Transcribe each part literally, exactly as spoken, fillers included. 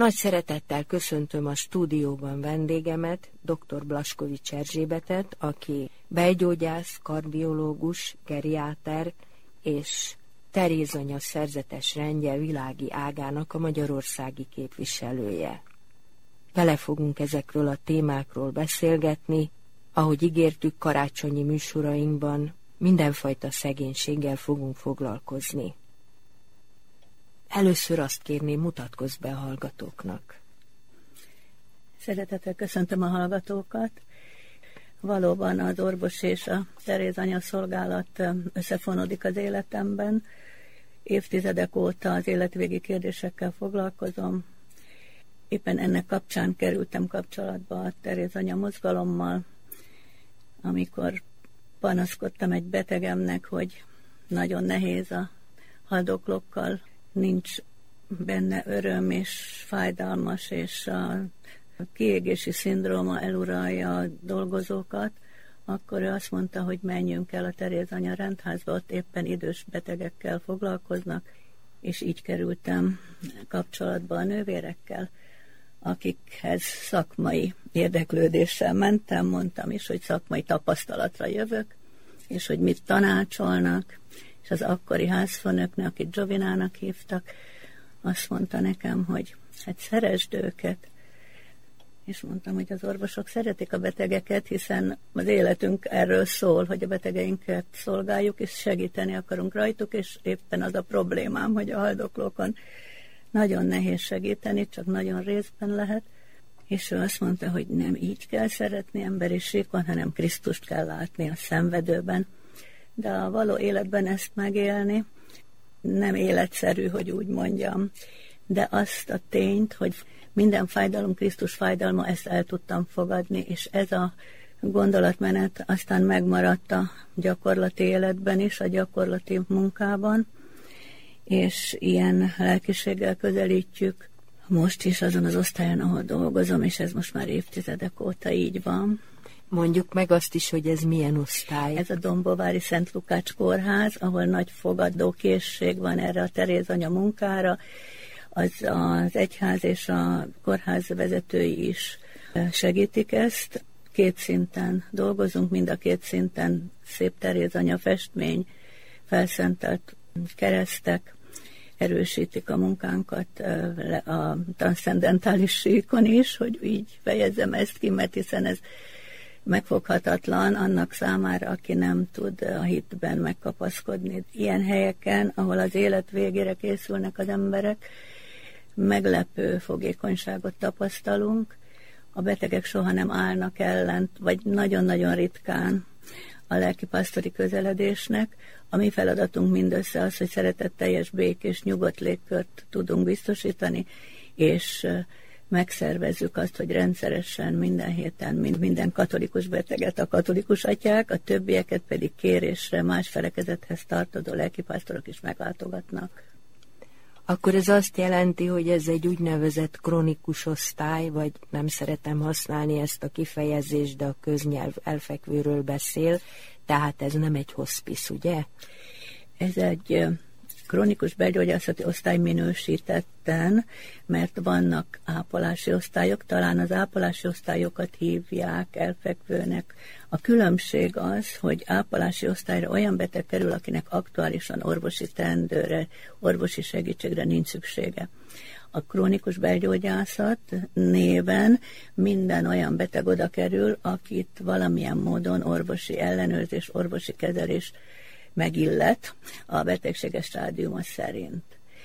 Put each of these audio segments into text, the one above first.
Nagy szeretettel köszöntöm a stúdióban vendégemet, dr. Blaskovics Erzsébetet, aki belgyógyász, kardiológus, geriáter és Terézanya szerzetes rendje világi ágának a magyarországi képviselője. Vele fogunk ezekről a témákról beszélgetni, ahogy ígértük karácsonyi műsorainkban, mindenfajta szegénységgel fogunk foglalkozni. Először azt kérném, mutatkozz be a hallgatóknak. Szeretettel köszöntöm a hallgatókat. Valóban az orvos és a Terézanya szolgálat összefonódik az életemben. Évtizedek óta az életvégi kérdésekkel foglalkozom. Éppen ennek kapcsán kerültem kapcsolatba a Terézanya mozgalommal, amikor panaszkodtam egy betegemnek, hogy nagyon nehéz a haldoklókkal, nincs benne öröm és fájdalmas, és a kiégési szindróma eluralja a dolgozókat, akkor ő azt mondta, hogy menjünk el a Terézanya rendházba, ott éppen idős betegekkel foglalkoznak, és így kerültem kapcsolatba a nővérekkel, akikhez szakmai érdeklődéssel mentem, mondtam is, hogy szakmai tapasztalatra jövök, és hogy mit tanácsolnak, és az akkori házfőnöknek, akit Zsovinának hívtak, azt mondta nekem, hogy hát szeresd őket. És mondtam, hogy az orvosok szeretik a betegeket, hiszen az életünk erről szól, hogy a betegeinket szolgáljuk, és segíteni akarunk rajtuk, és éppen az a problémám, hogy a haldoklókon nagyon nehéz segíteni, csak nagyon részben lehet. És ő azt mondta, hogy nem így kell szeretni emberi síkon, hanem Krisztust kell látni a szenvedőben. De a való életben ezt megélni nem életszerű, hogy úgy mondjam. De azt a tényt, hogy minden fájdalom Krisztus fájdalma, ezt el tudtam fogadni, és ez a gondolatmenet aztán megmaradt a gyakorlati életben is, a gyakorlati munkában, és ilyen lelkiséggel közelítjük most is azon az osztályon, ahol dolgozom, és ez most már évtizedek óta így van. Mondjuk meg azt is, hogy ez milyen osztály. Ez a Dombovári Szent Lukács kórház, ahol nagy fogadókészség van erre a Terézanya munkára. Az, az egyház és a kórház vezetői is segítik ezt. Két szinten dolgozunk, mind a két szinten szép Terézanya festmény, felszentelt keresztek erősítik a munkánkat a transzcendentális síkon is, hogy így fejezzem ezt ki, mert hiszen ez megfoghatatlan annak számára, aki nem tud a hitben megkapaszkodni. Ilyen helyeken, ahol az élet végére készülnek az emberek, meglepő fogékonyságot tapasztalunk. A betegek soha nem állnak ellent, vagy nagyon-nagyon ritkán a lelkipásztori közeledésnek. A mi feladatunk mindössze az, hogy szeretetteljes, békés, nyugodt légkört tudunk biztosítani, és megszervezzük azt, hogy rendszeresen minden héten mind minden katolikus beteget a katolikus atyák, a többieket pedig kérésre más felekezethez tartozó lelkipásztorok is meglátogatnak. Akkor ez azt jelenti, hogy ez egy úgynevezett kronikus osztály, vagy nem szeretem használni ezt a kifejezést, de a köznyelv elfekvőről beszél, tehát ez nem egy hospice, ugye? Ez egy krónikus belgyógyászati osztály minősítetten, mert vannak ápolási osztályok, talán az ápolási osztályokat hívják elfekvőnek. A különbség az, hogy ápolási osztályra olyan beteg kerül, akinek aktuálisan orvosi teendőre, orvosi segítségre nincs szüksége. A krónikus belgyógyászat néven minden olyan beteg oda kerül, akit valamilyen módon orvosi ellenőrzés, orvosi kezelés megillet a betegséges stádiuma szerint.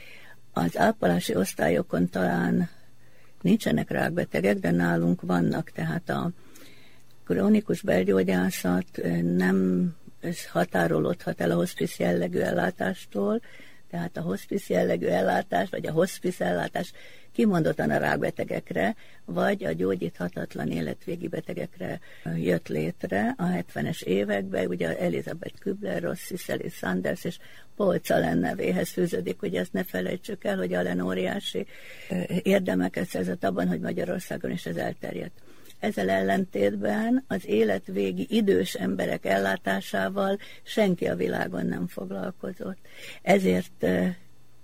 Az ápolási osztályokon talán nincsenek rákbetegek, de nálunk vannak, tehát a krónikus belgyógyászat nem határolódhat el a hospice jellegű ellátástól, tehát a hospice jellegű ellátás, vagy a hospice ellátás kimondottan a rákbetegekre, vagy a gyógyíthatatlan életvégi betegekre jött létre a hetvenes években, ugye Elizabeth Kübler-Ross, Cicely Saunders és Paul Celan nevéhez fűződik, hogy ezt ne felejtsük el, hogy Allen óriási érdemeket szerzett abban, hogy Magyarországon is ez elterjedt. Ezzel ellentétben az életvégi idős emberek ellátásával senki a világon nem foglalkozott. Ezért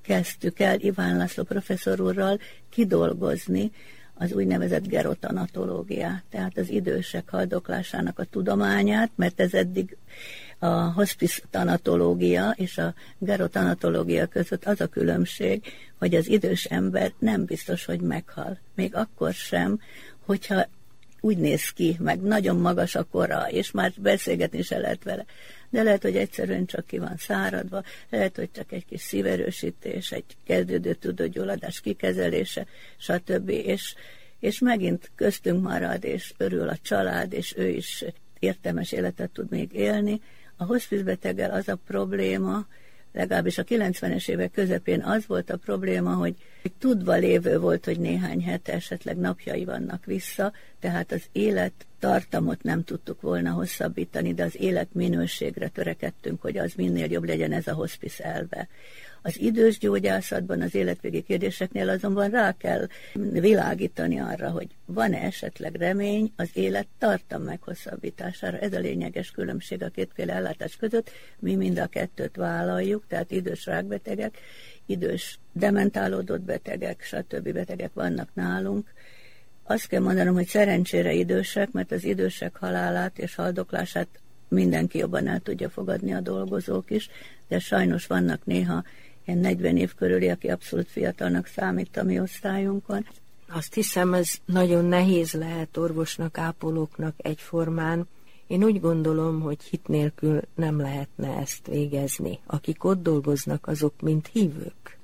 kezdtük el Iván László professzor úrral kidolgozni az úgynevezett gerotanatológiát, tehát az idősek haldoklásának a tudományát, mert ez eddig a hospice tanatológia és a gerotanatológia között az a különbség, hogy az idős ember nem biztos, hogy meghal. Még akkor sem, hogyha úgy néz ki, meg nagyon magas a kora, és már beszélgetni se lehet vele. De lehet, hogy egyszerűen csak ki van száradva, lehet, hogy csak egy kis szíverősítés, egy kezdődő tüdőgyulladás kikezelése, stb. És, és megint köztünk marad, és örül a család, és ő is értelmes életet tud még élni. A hospizbeteggel az a probléma, legalábbis a kilencvenes évek közepén az volt a probléma, hogy tudva lévő volt, hogy néhány hete, esetleg napjai vannak vissza, tehát az élettartamot nem tudtuk volna hosszabbítani, de az életminőségre törekedtünk, hogy az minél jobb legyen, ez a hospice elve. Az idős gyógyászatban, az életvégi kérdéseknél azonban rá kell világítani arra, hogy van-e esetleg remény az élettartam meghosszabbítására. Ez a lényeges különbség a kétféle ellátás között. Mi mind a kettőt vállaljuk, tehát idős rákbetegek, idős dementálódott betegek, stb. Betegek vannak nálunk. Azt kell mondanom, hogy szerencsére idősek, mert az idősek halálát és haldoklását mindenki jobban el tudja fogadni, a dolgozók is, de sajnos vannak néha ilyen negyven év körüli, aki abszolút fiatalnak számít a mi osztályunkon. Azt hiszem, ez nagyon nehéz lehet orvosnak, ápolóknak egyformán. Én úgy gondolom, hogy hit nélkül nem lehetne ezt végezni. Akik ott dolgoznak, azok mind hívők.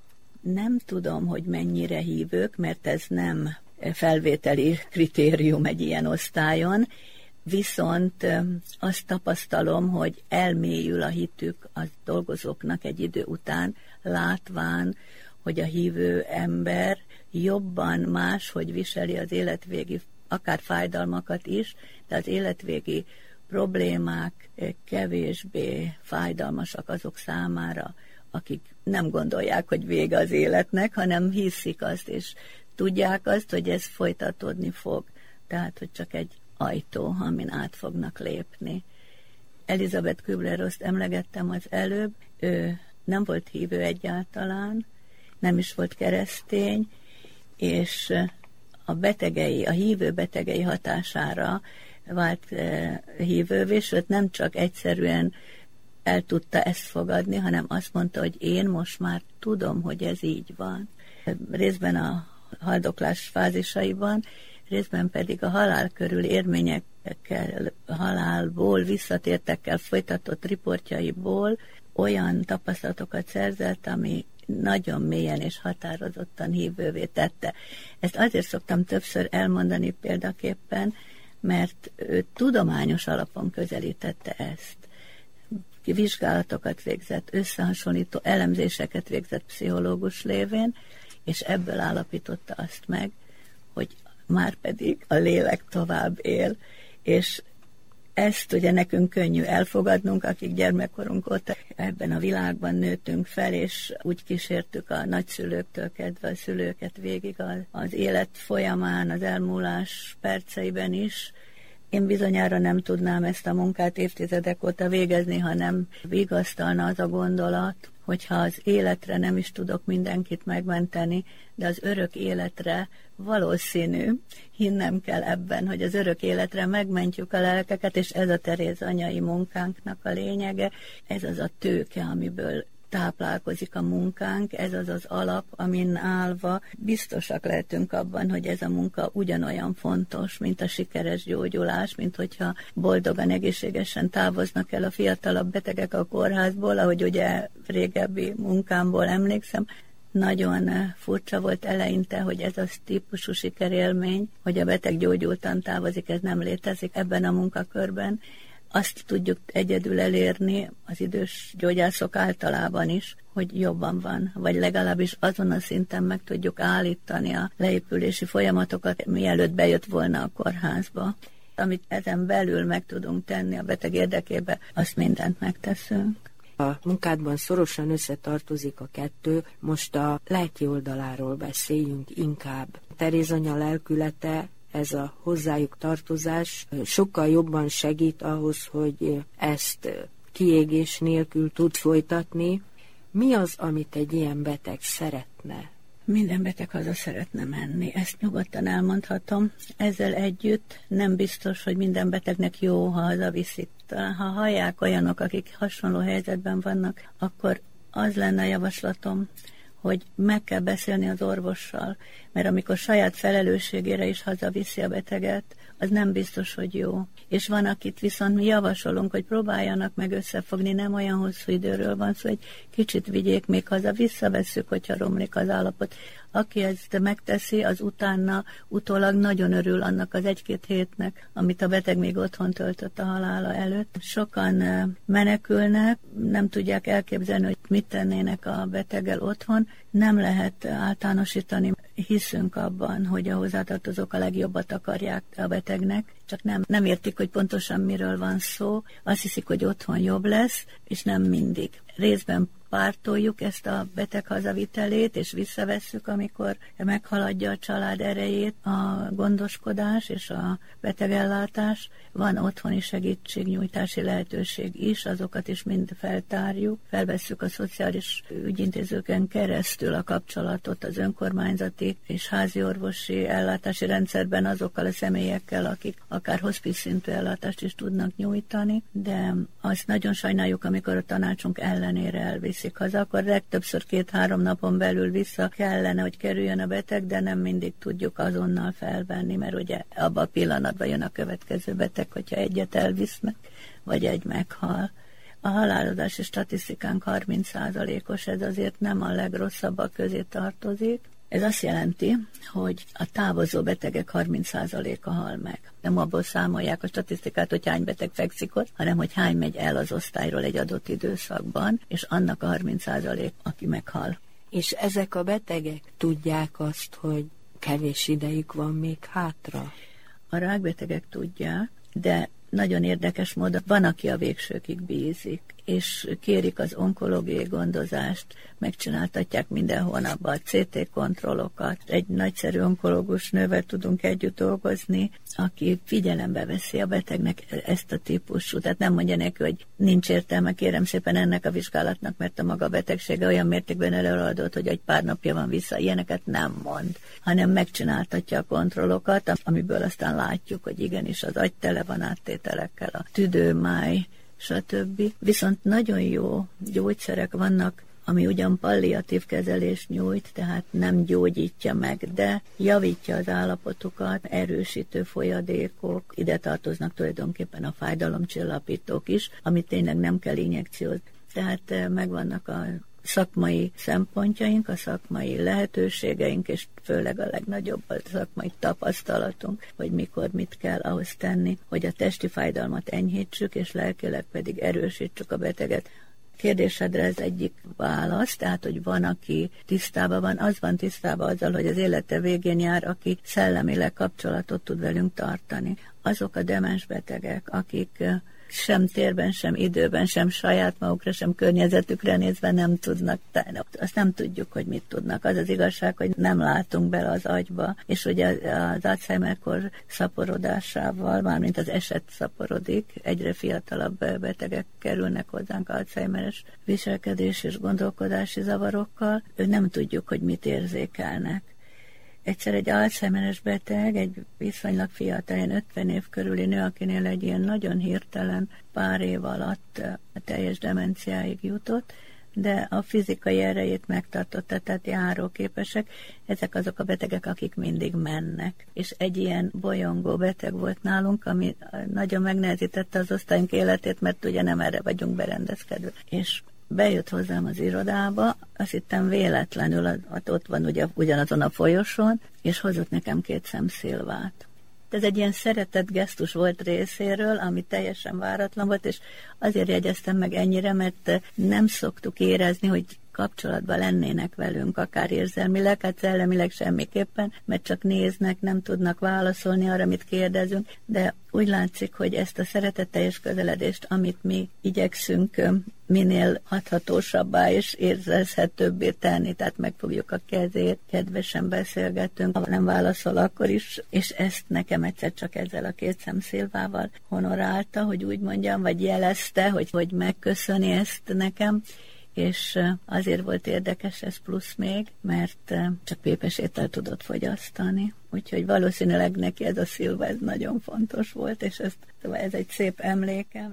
Nem tudom, hogy mennyire hívők, mert ez nem felvételi kritérium egy ilyen osztályon, viszont azt tapasztalom, hogy elmélyül a hitük a dolgozóknak egy idő után, látván, hogy a hívő ember jobban máshogy viseli az életvégi, akár fájdalmakat is, de az életvégi problémák kevésbé fájdalmasak azok számára, akik nem gondolják, hogy vége az életnek, hanem hiszik azt, és tudják azt, hogy ez folytatódni fog. Tehát, hogy csak egy ajtó, amin át fognak lépni. Elizabeth Kübler-Rosszt emlegettem az előbb, ő nem volt hívő egyáltalán, nem is volt keresztény, és a betegei, a hívő betegei hatására vált hívővé, sőt nem csak egyszerűen el tudta ezt fogadni, hanem azt mondta, hogy én most már tudom, hogy ez így van. Részben a haldoklás fázisaiban, részben pedig a halál körül érményekkel, halálból, visszatértekkel folytatott riportjaiból olyan tapasztalatokat szerzett, ami nagyon mélyen és határozottan hívővé tette. Ezt azért szoktam többször elmondani példaképpen, mert ő tudományos alapon közelítette ezt. Vizsgálatokat végzett, összehasonlító elemzéseket végzett pszichológus lévén, és ebből állapította azt meg, hogy már pedig a lélek tovább él, és ezt ugye nekünk könnyű elfogadnunk, akik gyermekkorunk óta ebben a világban nőttünk fel, és úgy kísértük a nagyszülőktől kezdve a szülőket végig az élet folyamán, az elmúlás perceiben is. Én bizonyára nem tudnám ezt a munkát évtizedek óta végezni, ha nem vigasztalna az a gondolat, hogyha az életre nem is tudok mindenkit megmenteni, de az örök életre valószínű, hinnem kell ebben, hogy az örök életre megmentjük a lelkeket, és ez a Teréz anyai munkánknak a lényege, ez az a tőke, amiből táplálkozik a munkánk, ez az az alap, amin állva biztosak lehetünk abban, hogy ez a munka ugyanolyan fontos, mint a sikeres gyógyulás, mint hogyha boldogan, egészségesen távoznak el a fiatalabb betegek a kórházból, ahogy ugye régebbi munkámból emlékszem. Nagyon furcsa volt eleinte, hogy ez a típusú sikerélmény, hogy a beteg gyógyultan távozik, ez nem létezik ebben a munkakörben. Azt tudjuk egyedül elérni az idős gyógyászok általában is, hogy jobban van, vagy legalábbis azon a szinten meg tudjuk állítani a leépülési folyamatokat, mielőtt bejött volna a kórházba. Amit ezen belül meg tudunk tenni a beteg érdekébe, azt mindent megteszünk. A munkádban szorosan összetartozik a kettő, most a lelki oldaláról beszéljünk inkább. Teréz anya lelkülete, ez a hozzájuk tartozás sokkal jobban segít ahhoz, hogy ezt kiégés nélkül tud folytatni. Mi az, amit egy ilyen beteg szeretne? Minden beteg haza szeretne menni, ezt nyugodtan elmondhatom. Ezzel együtt nem biztos, hogy minden betegnek jó, ha hazaviszik. Talán ha hallják olyanok, akik hasonló helyzetben vannak, akkor az lenne a javaslatom, hogy meg kell beszélni az orvossal, mert amikor saját felelősségére is hazaviszi a beteget, az nem biztos, hogy jó. És van, akit viszont mi javasolunk, hogy próbáljanak meg összefogni, nem olyan hosszú időről van szó, hogy kicsit vigyék még haza, visszavesszük, hogyha romlik az állapot. Aki ezt megteszi, az utána utólag nagyon örül annak az egy-két hétnek, amit a beteg még otthon töltött a halála előtt. Sokan menekülnek, nem tudják elképzelni, hogy mit tennének a beteggel otthon. Nem lehet általánosítani. Hiszünk abban, hogy a hozzátartozók a legjobbat akarják a betegnek, csak nem, nem értik, hogy pontosan miről van szó. Azt hiszik, hogy otthon jobb lesz, és nem mindig. Részben pártoljuk ezt a beteg hazavitelét, és visszavesszük, amikor meghaladja a család erejét a gondoskodás és a betegellátás. Van otthoni segítségnyújtási lehetőség is, azokat is mind feltárjuk. Felvesszük a szociális ügyintézőken keresztül a kapcsolatot az önkormányzati és házi orvosi ellátási rendszerben azokkal a személyekkel, akik akár hospice szintű ellátást is tudnak nyújtani, de azt nagyon sajnáljuk, amikor a tanácsunk ellenére elviszik haza, akkor legtöbbször két-három napon belül vissza kellene, hogy kerüljön a beteg, de nem mindig tudjuk azonnal felvenni, mert ugye abban a pillanatban jön a következő beteg, hogyha egyet elvisznek, vagy egy meghal. A halálozási statisztikánk harminc százalékos, ez azért nem a legrosszabbak közé tartozik. Ez azt jelenti, hogy a távozó betegek harminc százaléka hal meg. Nem abból számolják a statisztikát, hogy hány beteg fekszik ott, hanem hogy hány megy el az osztályról egy adott időszakban, és annak a harminc százalék, aki meghal. És ezek a betegek tudják azt, hogy kevés idejük van még hátra? A rákbetegek tudják, de nagyon érdekes módon van, aki a végsőkig bízik, és kérik az onkológiai gondozást, megcsináltatják minden hónapban a cé té kontrollokat. Egy nagyszerű onkológus nővel tudunk együtt dolgozni, aki figyelembe veszi a betegnek ezt a típusú. Tehát nem mondja neki, hogy nincs értelme, kérem szépen ennek a vizsgálatnak, mert a maga betegsége olyan mértékben előadott, hogy egy pár napja van vissza. Ilyeneket nem mond, hanem megcsináltatja a kontrollokat, amiből aztán látjuk, hogy igenis az agy tele van áttételekkel, a tüdőmáj, stb. Viszont nagyon jó gyógyszerek vannak, ami ugyan palliatív kezelést nyújt, tehát nem gyógyítja meg, de javítja az állapotukat, erősítő folyadékok, ide tartoznak tulajdonképpen a fájdalomcsillapítók is, amit tényleg nem kell injekciót. Tehát megvannak a szakmai szempontjaink, a szakmai lehetőségeink, és főleg a legnagyobb a szakmai tapasztalatunk, hogy mikor mit kell ahhoz tenni, hogy a testi fájdalmat enyhítsük, és lelkileg pedig erősítsük a beteget. Kérdésedre ez egyik válasz, tehát, hogy van, aki tisztában van, az van tisztában azzal, hogy az élete végén jár, aki szellemileg kapcsolatot tud velünk tartani. Azok a demens betegek, akik sem térben, sem időben, sem saját magukra, sem környezetükre nézve nem tudnak tenni. Azt nem tudjuk, hogy mit tudnak. Az az igazság, hogy nem látunk bele az agyba, és hogy az Alzheimer-kor szaporodásával, mármint az eset szaporodik, egyre fiatalabb betegek kerülnek hozzánk Alzheimer-es viselkedés és gondolkodási zavarokkal, nem tudjuk, hogy mit érzékelnek. Egyszer egy Alzheimer-es beteg, egy viszonylag fiatal, ilyen ötven év körüli nő, akinél egy ilyen nagyon hirtelen pár év alatt a teljes demenciáig jutott, de a fizikai erejét megtartotta, tehát járóképesek. Ezek azok a betegek, akik mindig mennek. És egy ilyen bolyongó beteg volt nálunk, ami nagyon megnehezítette az osztályunk életét, mert ugye nem erre vagyunk berendezkedve. És bejött hozzám az irodába, azt hittem véletlenül, ott van ugye ugyanazon a folyosón, és hozott nekem két szemszilvát. Ez egy ilyen szeretett gesztus volt részéről, ami teljesen váratlan volt, és azért jegyeztem meg ennyire, mert nem szoktuk érezni, hogy kapcsolatban lennének velünk, akár érzelmileg, hát szellemileg semmiképpen, mert csak néznek, nem tudnak válaszolni arra, amit kérdezünk, de úgy látszik, hogy ezt a szeretetteljes közeledést, amit mi igyekszünk minél hathatósabbá és érzelhetőbbé tenni, tehát megfogjuk a kezét, kedvesen beszélgetünk, ha nem válaszol, akkor is, és ezt nekem egyszer csak ezzel a két szemszilvával honorálta, hogy úgy mondjam, vagy jelezte, hogy, hogy megköszöni ezt nekem, és azért volt érdekes ez plusz még, mert csak pépes ételt tudott fogyasztani. Úgyhogy valószínűleg neki ez a szilva ez nagyon fontos volt, és ez, ez egy szép emléke.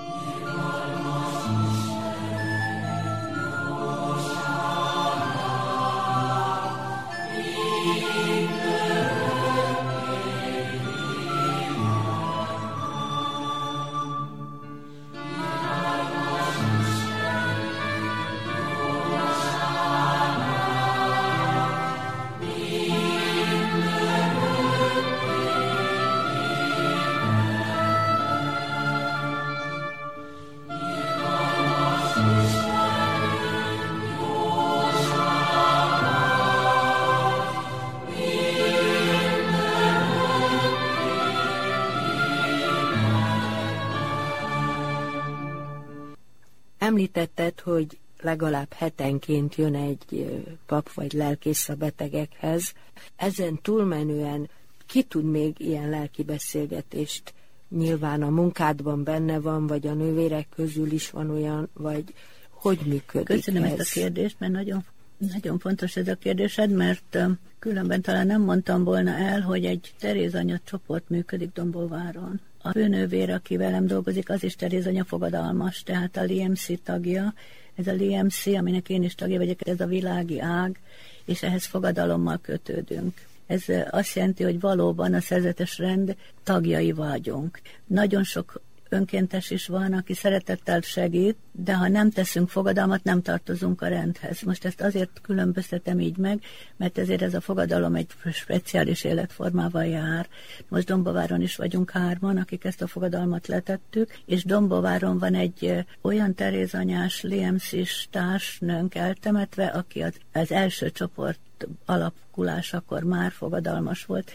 Említetted, hogy legalább hetenként jön egy pap vagy lelkész a betegekhez. Ezen túlmenően ki tud még ilyen lelki beszélgetést? Nyilván a munkádban benne van, vagy a nővérek közül is van olyan, vagy hogy működik Köszönöm ez? ezt a kérdést, mert nagyon, nagyon fontos ez a kérdésed, mert különben talán nem mondtam volna el, hogy egy Terézanya csoport működik Dombóváron. A főnővér, aki velem dolgozik, az is Terézanya fogadalmas, tehát a L M C tagja. Ez a L M C, aminek én is tagja vagyok, ez a világi ág, és ehhez fogadalommal kötődünk. Ez azt jelenti, hogy valóban a szerzetes rend tagjai vagyunk. Nagyon sok önkéntes is van, aki szeretettel segít, de ha nem teszünk fogadalmat, nem tartozunk a rendhez. Most ezt azért különböztetem így meg, mert ezért ez a fogadalom egy speciális életformával jár. Most Dombováron is vagyunk hárman, akik ezt a fogadalmat letettük, és Dombováron van egy olyan terézanyás L M C-s társnőnk eltemetve, aki az, az első csoport alakulásakor már fogadalmas volt,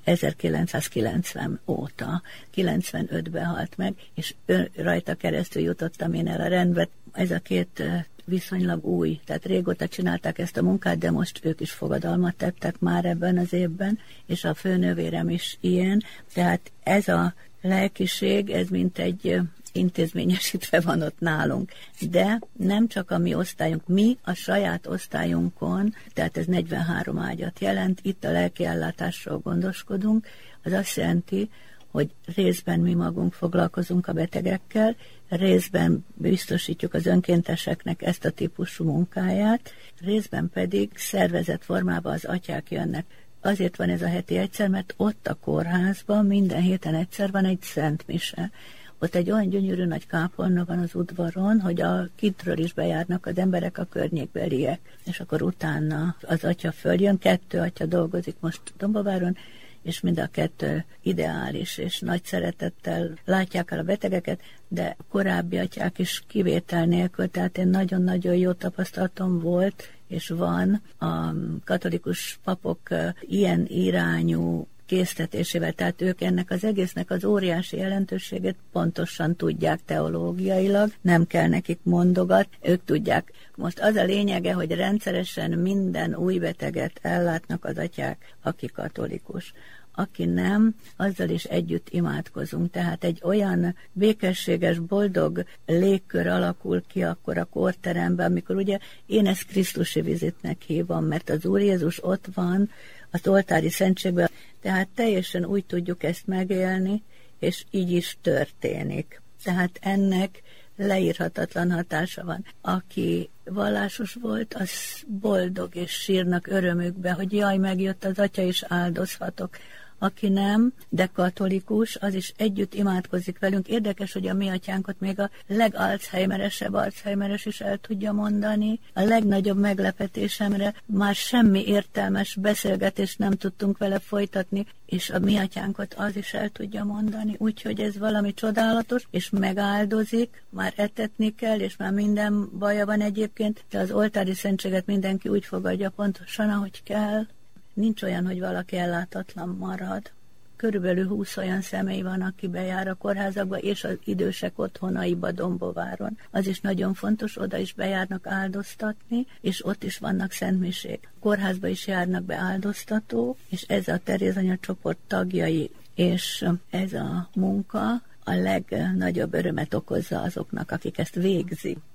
ezerkilencszázkilencven óta, kilencvenötben halt meg, és ő, rajta keresztül jutottam én el a rendbe. Ez a két viszonylag új, tehát régóta csinálták ezt a munkát, de most ők is fogadalmat tettek már ebben az évben, és a főnővérem is ilyen. Tehát ez a lelkiség, ez mint egy intézményesítve van ott nálunk. De nem csak a mi osztályunk, mi a saját osztályunkon, tehát ez negyvenhárom ágyat jelent, itt a lelkiellátásról gondoskodunk, az azt jelenti, hogy részben mi magunk foglalkozunk a betegekkel, részben biztosítjuk az önkénteseknek ezt a típusú munkáját, részben pedig szervezett formában az atyák jönnek. Azért van ez a heti egyszer, mert ott a kórházban minden héten egyszer van egy szentmise. Ott egy olyan gyönyörű nagy kápolna van az udvaron, hogy a kintről is bejárnak az emberek, a környékbeliek. És akkor utána az atya följön, kettő atya dolgozik most Dombováron, és mind a kettő ideális, és nagy szeretettel látják el a betegeket, de korábbi atyák is kivétel nélkül, tehát én nagyon-nagyon jó tapasztalatom volt, és van a katolikus papok ilyen irányú késztetésével, tehát ők ennek az egésznek az óriási jelentőségét pontosan tudják teológiailag, nem kell nekik mondogat, ők tudják. Most az a lényege, hogy rendszeresen minden új beteget ellátnak az atyák, aki katolikus. Aki nem, azzal is együtt imádkozunk. Tehát egy olyan békességes, boldog légkör alakul ki akkor a kórteremben, amikor ugye én ezt Krisztusi vizitnek hívom, mert az Úr Jézus ott van az oltári szentségben, tehát teljesen úgy tudjuk ezt megélni, és így is történik. Tehát ennek leírhatatlan hatása van. Aki vallásos volt, az boldog, és sírnak örömükbe, hogy jaj, megjött az atya, és áldozhatok. Aki nem, de katolikus, az is együtt imádkozik velünk. Érdekes, hogy a mi atyánkat még a legalzheimeresebb alzheimeres is el tudja mondani. A legnagyobb meglepetésemre már semmi értelmes beszélgetést nem tudtunk vele folytatni, és a mi atyánkat az is el tudja mondani. Úgyhogy ez valami csodálatos, és megáldozik, már etetni kell, és már minden baja van egyébként, de az oltári szentséget mindenki úgy fogadja pontosan, ahogy kell. Nincs olyan, hogy valaki ellátatlan marad. Körülbelül húsz olyan személy van, aki bejár a kórházakba, és az idősek otthonaiba Dombováron. Az is nagyon fontos, oda is bejárnak áldoztatni, és ott is vannak szentmisék. Kórházba is járnak be áldoztatók, és ez a Terézanya csoport tagjai, és ez a munka a legnagyobb örömet okozza azoknak, akik ezt végzik.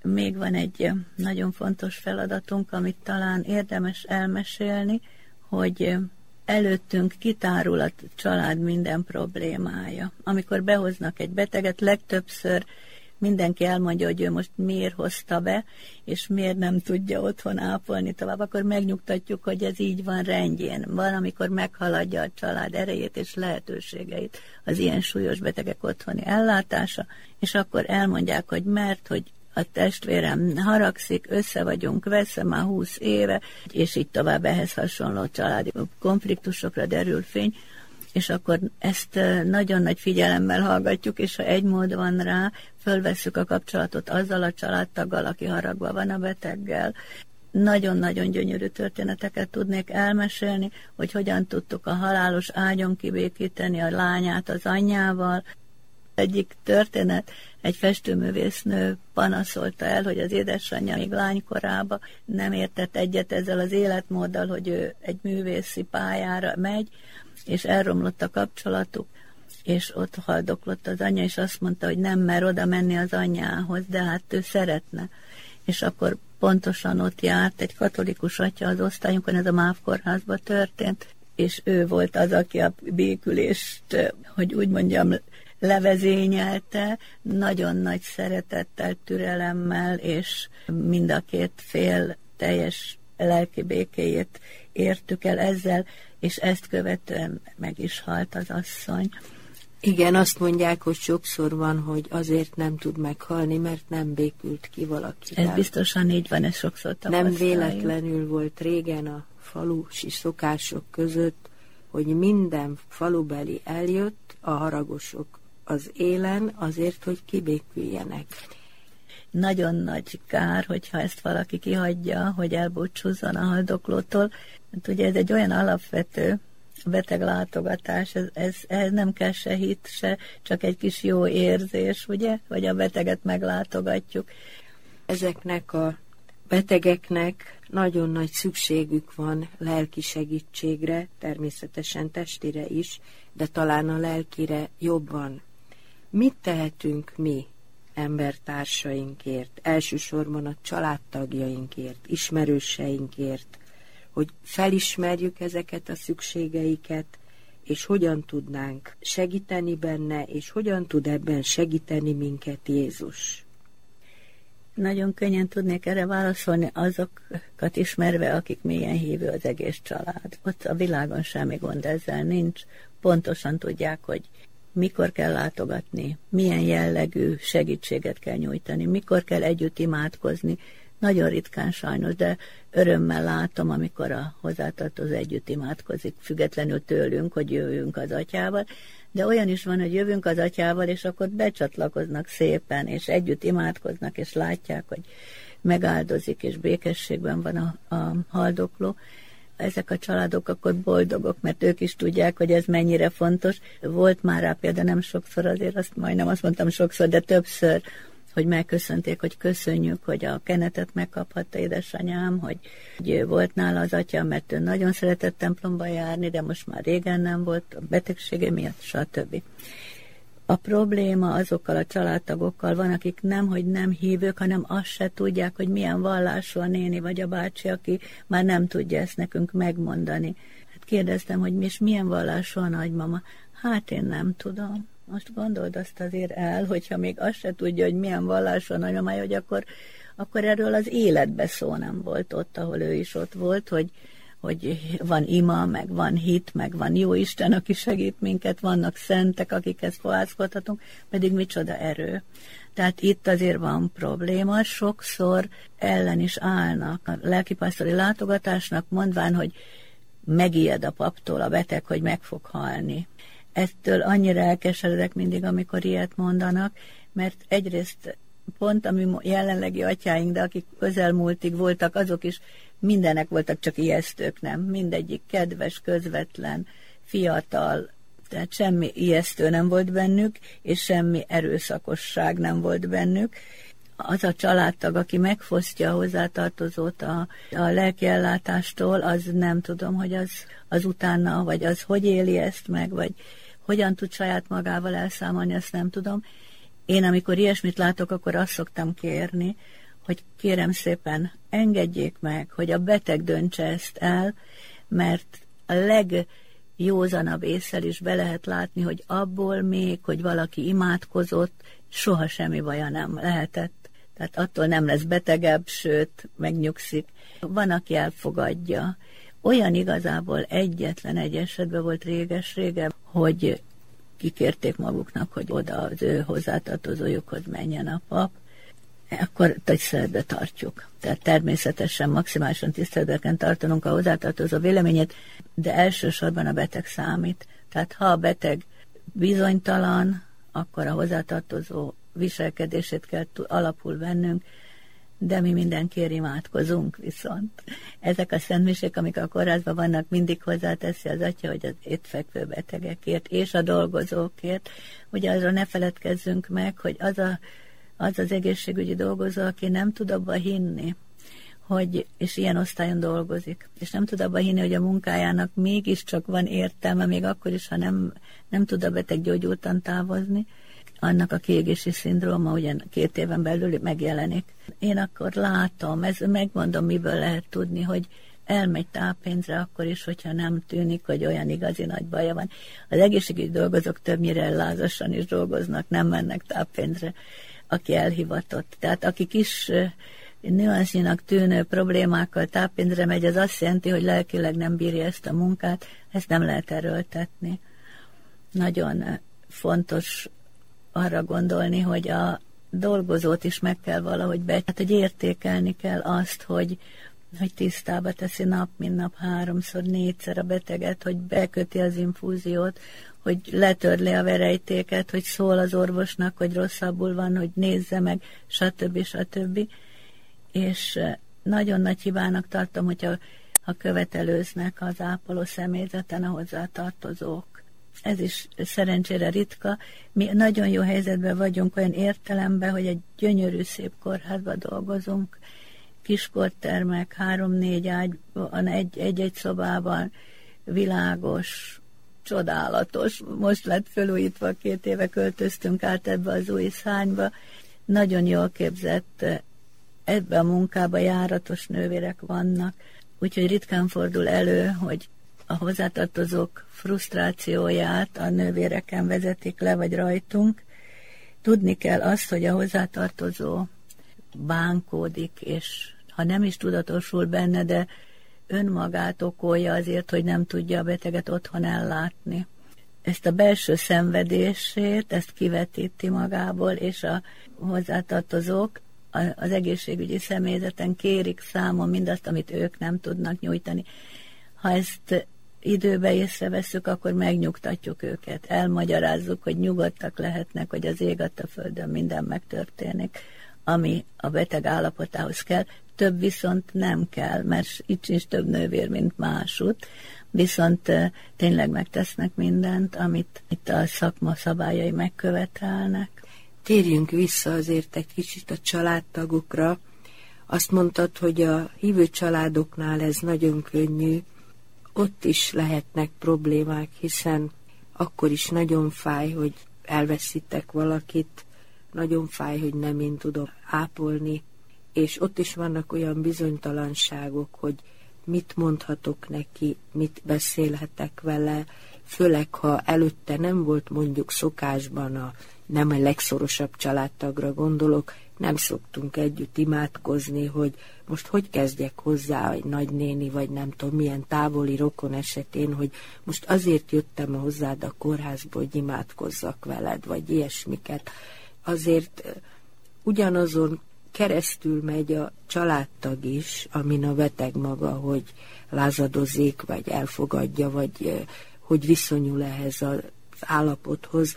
még van egy nagyon fontos feladatunk, amit talán érdemes elmesélni, hogy előttünk kitárul a család minden problémája. Amikor behoznak egy beteget, legtöbbször mindenki elmondja, hogy ő most miért hozta be, és miért nem tudja otthon ápolni tovább, akkor megnyugtatjuk, hogy ez így van, rendjén. Van, amikor meghaladja a család erejét és lehetőségeit az ilyen súlyos betegek otthoni ellátása, és akkor elmondják, hogy mert, hogy a testvérem haragszik, össze vagyunk veszve már húsz éve, és így tovább ehhez hasonló családi konfliktusokra derül fény, és akkor ezt nagyon nagy figyelemmel hallgatjuk, és ha egy mód van rá, fölvesszük a kapcsolatot azzal a családtaggal, aki haragva van a beteggel. Nagyon-nagyon gyönyörű történeteket tudnék elmesélni, hogy hogyan tudtuk a halálos ágyon kibékíteni a lányát az anyjával. Egyik történet, egy festőművésznő panaszolta el, hogy az édesanyja még lánykorában nem értett egyet ezzel az életmóddal, hogy ő egy művészi pályára megy, és elromlott a kapcsolatuk, és ott haldoklott az anyja, és azt mondta, hogy nem mer oda menni az anyjához, de hát ő szeretne. És akkor pontosan ott járt egy katolikus atya az osztályunkon, ez a MÁV kórházban történt, és ő volt az, aki a békülést, hogy úgy mondjam, levezényelte, nagyon nagy szeretettel, türelemmel, és mind a két fél teljes lelki békéjét értük el ezzel, és ezt követően meg is halt az asszony. Igen, azt mondják, hogy sokszor van, hogy azért nem tud meghalni, mert nem békült ki valakivel. Ez biztosan így van, ez sokszor tapasztaljuk. Nem véletlenül volt régen a falusi szokások között, hogy minden falubeli eljött, a haragosok az élen azért, hogy kibéküljenek. Nagyon nagy kár, hogyha ezt valaki kihagyja, hogy elbúcsúzzon a haldoklótól. Hát ugye ez egy olyan alapvető beteglátogatás, ez, ez, ez nem kell se hit, se csak egy kis jó érzés, ugye, hogy a beteget meglátogatjuk. Ezeknek a betegeknek nagyon nagy szükségük van lelki segítségre, természetesen testire is, de talán a lelkire jobban. Mit tehetünk mi embertársainkért, elsősorban a családtagjainkért, ismerőseinkért, hogy felismerjük ezeket a szükségeiket, és hogyan tudnánk segíteni benne, és hogyan tud ebben segíteni minket Jézus? Nagyon könnyen tudnék erre válaszolni, azokat ismerve, akik mélyen hívő az egész család. Ott a világon semmi gond ezzel nincs. Pontosan tudják, hogy mikor kell látogatni, milyen jellegű segítséget kell nyújtani, mikor kell együtt imádkozni. Nagyon ritkán sajnos, de örömmel látom, amikor a hozzátartozó együtt imádkozik, függetlenül tőlünk, hogy jövünk az atyával, de olyan is van, hogy jövünk az atyával, és akkor becsatlakoznak szépen, és együtt imádkoznak, és látják, hogy megáldozik, és békességben van a, a haldokló. Ezek a családok akkor boldogok, mert ők is tudják, hogy ez mennyire fontos. Volt már rá például nem sokszor, azért azt majdnem azt mondtam sokszor, de többször, hogy megköszönték, hogy köszönjük, hogy a kenetet megkaphatta édesanyám, hogy, hogy volt nála az atya, mert ő nagyon szeretett templomba járni, de most már régen nem volt, a betegsége miatt, stb. A probléma azokkal a családtagokkal van, akik nem, hogy nem hívők, hanem azt se tudják, hogy milyen vallású a néni vagy a bácsi, aki már nem tudja ezt nekünk megmondani. Hát kérdeztem, hogy mi és milyen vallású a nagymama. Hát én nem tudom. Most gondold azt azért el, hogyha még azt se tudja, hogy milyen vallású a nagymamája, hogy akkor, akkor erről az életbe szó nem volt ott, ahol ő is ott volt, hogy, hogy van ima, meg van hit, meg van jó Isten, aki segít minket, vannak szentek, akikhez fohászkodhatunk, pedig micsoda erő. Tehát itt azért van probléma, sokszor ellen is állnak a lelkipásztori látogatásnak, mondván, hogy megijed a paptól a beteg, hogy meg fog halni. Ettől annyira elkeseredek mindig, amikor ilyet mondanak, mert egyrészt pont a mi jelenlegi atyáink, de akik közelmúltig voltak, azok is mindenek voltak, csak ijesztők, nem? Mindegyik kedves, közvetlen, fiatal, tehát semmi ijesztő nem volt bennük, és semmi erőszakosság nem volt bennük. Az a családtag, aki megfosztja a hozzátartozót a, a lelkiellátástól, az nem tudom, hogy az, az utána, vagy az hogy éli ezt meg, vagy hogyan tud saját magával elszámolni, azt nem tudom. Én, amikor ilyesmit látok, akkor azt szoktam kérni, hogy kérem szépen engedjék meg, hogy a beteg döntse ezt el, mert a legjózanabb ésszel is be lehet látni, hogy abból még, hogy valaki imádkozott, soha semmi baja nem lehetett. Tehát attól nem lesz betegebb, sőt, megnyugszik. Van, aki elfogadja. Olyan igazából egyetlen egy esetben volt réges-régen, hogy kikérték maguknak, hogy oda az ő hozzátartozójukhoz menjen a pap, akkor tiszteletbe tartjuk. Tehát természetesen maximálisan tiszteletben kell tartanunk a hozzátartozó véleményét, de elsősorban a beteg számít. Tehát ha a beteg bizonytalan, akkor a hozzátartozó viselkedését kell alapul vennünk, de mi mindenkiért imádkozunk viszont. Ezek a szentmisék, amik a kórházban vannak, mindig hozzáteszi az atya, hogy az itt fekvő betegekért és a dolgozókért. Ugye azra ne feledkezzünk meg, hogy az a, az, az egészségügyi dolgozó, aki nem tud abba hinni, hogy, és ilyen osztályon dolgozik, és nem tud abba hinni, hogy a munkájának mégiscsak van értelme, még akkor is, ha nem, nem tud a beteg gyógyultan távozni, annak a kiégési szindróma ugyan két éven belül megjelenik. Én akkor látom, ez megmondom, miből lehet tudni, hogy elmegy táppénzre akkor is, hogyha nem tűnik, hogy olyan igazi nagy baja van. Az egészségügyi dolgozók többnyire lázasan is dolgoznak, nem mennek táppénzre, aki elhivatott. Tehát aki kis nüansznyinak tűnő problémákkal táppénzre megy, az azt jelenti, hogy lelkileg nem bírja ezt a munkát, ezt nem lehet erőltetni. Nagyon fontos arra gondolni, hogy a dolgozót is meg kell valahogy be, hát hogy értékelni kell azt, hogy, hogy tisztába teszi nap, mint nap háromszor, négyszer a beteget, hogy beköti az infúziót, hogy letörli a verejtéket, hogy szól az orvosnak, hogy rosszabbul van, hogy nézze meg, stb. stb. És nagyon nagy hibának tartom, hogyha ha követelőznek az ápoló személyzeten a hozzátartozók. Ez is szerencsére ritka. Mi nagyon jó helyzetben vagyunk olyan értelemben, hogy egy gyönyörű szép kórházban dolgozunk, kiskortermek, három-négy ágyban, egy-egy szobában, világos, csodálatos. Most lett felújítva, két éve költöztünk át ebbe az új szányba. Nagyon jól képzett, ebbe a munkába járatos nővérek vannak, úgyhogy ritkán fordul elő, hogy a hozzátartozók frusztrációját a nővéreken vezetik le, vagy rajtunk. Tudni kell azt, hogy a hozzátartozó bánkódik, és ha nem is tudatosul benne, de önmagát okolja azért, hogy nem tudja a beteget otthon ellátni. Ezt a belső szenvedését, ezt kivetíti magából, és a hozzátartozók az egészségügyi személyzeten kérik számon mindazt, amit ők nem tudnak nyújtani. Ha ezt időbe észrevesszük, akkor megnyugtatjuk őket, elmagyarázzuk, hogy nyugodtak lehetnek, hogy az ég adta földön minden megtörténik, ami a beteg állapotához kell. Több viszont nem kell, mert itt sincs több nővér, mint másút, viszont tényleg megtesznek mindent, amit itt a szakma szabályai megkövetelnek. Térjünk vissza azért egy kicsit a családtagokra. Azt mondtad, hogy a hívő családoknál ez nagyon könnyű, ott is lehetnek problémák, hiszen akkor is nagyon fáj, hogy elveszítek valakit, nagyon fáj, hogy nem én tudom ápolni, és ott is vannak olyan bizonytalanságok, hogy mit mondhatok neki, mit beszélhetek vele, főleg ha előtte nem volt mondjuk szokásban, a, nem a legszorosabb családtagra gondolok, nem szoktunk együtt imádkozni, hogy most hogy kezdjek hozzá egy nagynéni, vagy nem tudom, milyen távoli rokon esetén, hogy most azért jöttem hozzád a kórházba, hogy imádkozzak veled, vagy ilyesmiket. Azért ugyanazon keresztül megy a családtag is, amin a beteg maga, hogy lázadozik, vagy elfogadja, vagy hogy viszonyul ehhez az állapothoz.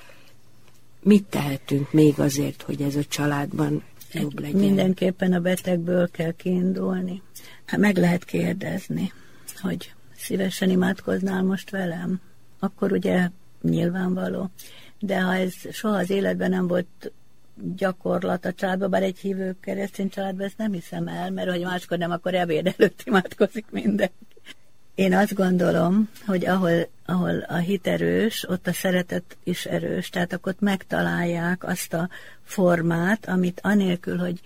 Mit tehetünk még azért, hogy ez a családban jobb legyen? Mindenképpen a betegből kell kiindulni. Hát meg lehet kérdezni, hogy szívesen imádkoznál most velem? Akkor ugye nyilvánvaló. De ha ez soha az életben nem volt gyakorlat a családban, bár egy hívő keresztény családban, ezt nem hiszem el, mert hogy máskor nem, akkor ebéd előtt imádkozik mindenki. Én azt gondolom, hogy ahol, ahol a hit erős, ott a szeretet is erős, tehát akkor megtalálják azt a formát, amit anélkül, hogy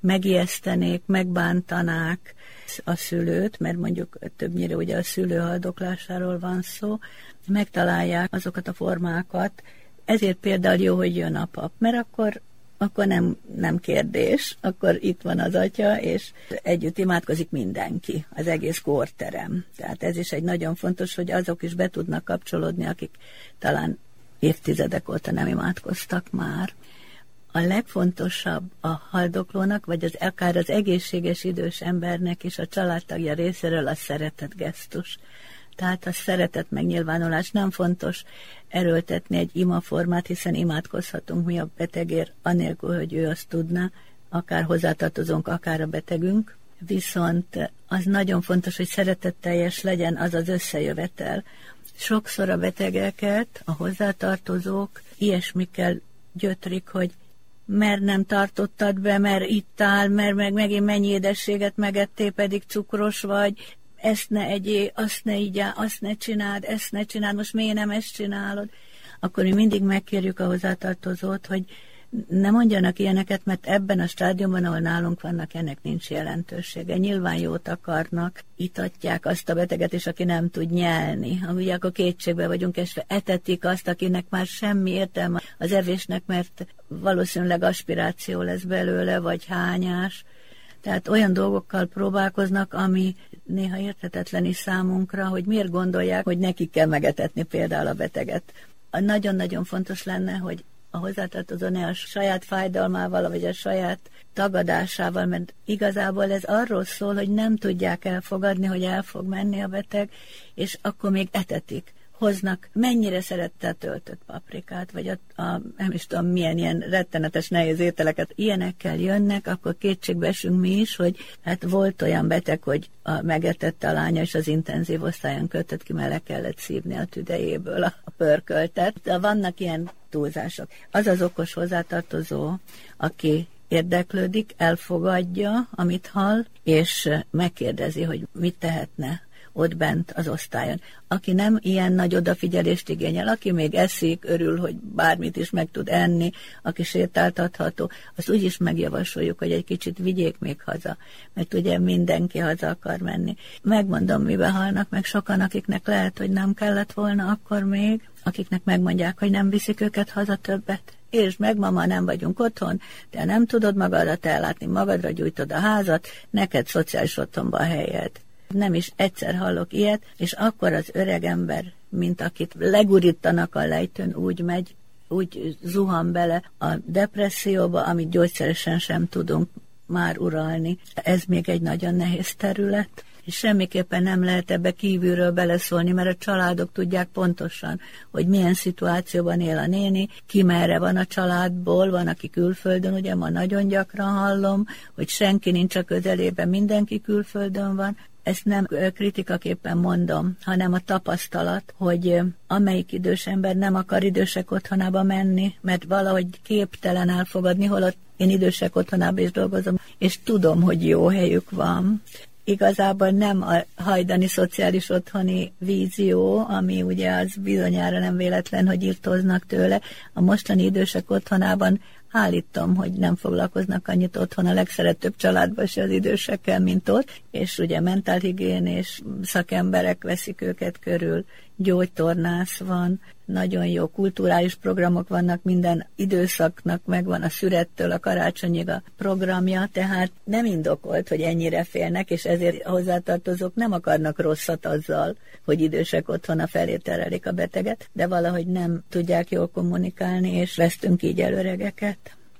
megijesztenék, megbántanák a szülőt, mert mondjuk többnyire ugye a szülő haldoklásáról van szó, megtalálják azokat a formákat. Ezért például jó, hogy jön a pap, mert akkor, akkor nem, nem kérdés, akkor itt van az atya, és együtt imádkozik mindenki, az egész kórterem. Tehát ez is egy nagyon fontos, hogy azok is be tudnak kapcsolódni, akik talán évtizedek óta nem imádkoztak már. A legfontosabb a haldoklónak, vagy az, akár az egészséges idős embernek is a családtagja részéről a szeretetgesztus. Tehát a szeretet megnyilvánulás, nem fontos erőltetni egy imaformát, hiszen imádkozhatunk mi a betegért, anélkül, hogy ő azt tudná, akár hozzátartozónk, akár a betegünk. Viszont az nagyon fontos, hogy szeretetteljes legyen az az összejövetel. Sokszor a betegeket, a hozzátartozók ilyesmikkel gyötrik, hogy mert nem tartottad be, mert ittál, mert meg megint mennyi édességet megettél, pedig cukros vagy, ezt ne egyél, azt ne igyál, azt ne csináld, ezt ne csináld, most miért nem ezt csinálod? Akkor mi mindig megkérjük a hozzátartozót, hogy ne mondjanak ilyeneket, mert ebben a stádiumban, ahol nálunk vannak, ennek nincs jelentősége. Nyilván jót akarnak, itatják azt a beteget, és aki nem tud nyelni. Ugye akkor kétségbe vagyunk esve, etetik azt, akinek már semmi értelme az evésnek, mert valószínűleg aspiráció lesz belőle, vagy hányás. Tehát olyan dolgokkal próbálkoznak, ami néha érthetetlen is számunkra, hogy miért gondolják, hogy nekik kell megetetni például a beteget. Nagyon-nagyon fontos lenne, hogy a hozzátartozó ne a saját fájdalmával, vagy a saját tagadásával, mert igazából ez arról szól, hogy nem tudják elfogadni, hogy el fog menni a beteg, és akkor még etetik. Hoznak mennyire szerette töltött paprikát, vagy a, a, nem is tudom milyen ilyen rettenetes nehéz ételeket. Ilyenekkel jönnek, akkor kétségbe esünk mi is, hogy hát volt olyan beteg, hogy a, megetette a lánya, és az intenzív osztályon költött ki, mert le kellett szívni a tüdejéből a, a pörköltet. De vannak ilyen túlzások. Az az okos hozzátartozó, aki érdeklődik, elfogadja, amit hall, és megkérdezi, hogy mit tehetne ott bent az osztályon. Aki nem ilyen nagy odafigyelést igényel, aki még eszik, örül, hogy bármit is meg tud enni, aki sétáltatható, azt úgy is megjavasoljuk, hogy egy kicsit vigyék még haza, mert ugye mindenki haza akar menni. Megmondom, mibe halnak meg sokan, akiknek lehet, hogy nem kellett volna akkor még, akiknek megmondják, hogy nem viszik őket haza többet. És meg, mama, nem vagyunk otthon, te nem tudod magadat ellátni, magadra gyújtod a házat, neked szociális otthonba a helyed. Nem is egyszer hallok ilyet, és akkor az öreg ember, mint akit legurítanak a lejtőn, úgy megy, úgy zuhan bele a depresszióba, amit gyógyszeresen sem tudunk már uralni. Ez még egy nagyon nehéz terület, és semmiképpen nem lehet ebbe kívülről beleszólni, mert a családok tudják pontosan, hogy milyen szituációban él a néni, ki merre van a családból, van, aki külföldön, ugye ma nagyon gyakran hallom, hogy senki nincs a közelében, mindenki külföldön van. Ezt nem kritikaképpen mondom, hanem a tapasztalat, hogy amelyik idős ember nem akar idősek otthonába menni, mert valahogy képtelen elfogadni, holott én idősek otthonába is dolgozom, és tudom, hogy jó helyük van. Igazából nem a hajdani szociális otthoni vízió, ami ugye az bizonyára nem véletlen, hogy irtóznak tőle. A mostani idősek otthonában állítom, hogy nem foglalkoznak annyit otthon a legszerettőbb családban se az idősekkel, mint ott, és ugye mentálhigiénés szakemberek veszik őket körül, gyógytornász van, nagyon jó kulturális programok vannak, minden időszaknak megvan a szürettől a karácsonyig a programja, tehát nem indokolt, hogy ennyire félnek, és ezért hozzátartozók nem akarnak rosszat azzal, hogy idősek otthona felé terelik a beteget, de valahogy nem tudják jól kommunikálni, és vesztünk így előregeket.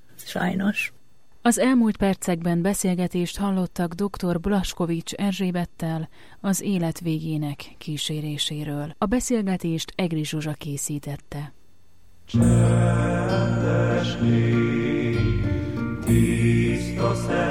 Sajnos. Az elmúlt percekben beszélgetést hallottak dr. Blaskovics Erzsébettel az élet végének kíséréséről. A beszélgetést Egri Zsuzsa készítette. Csendes légy, tiszta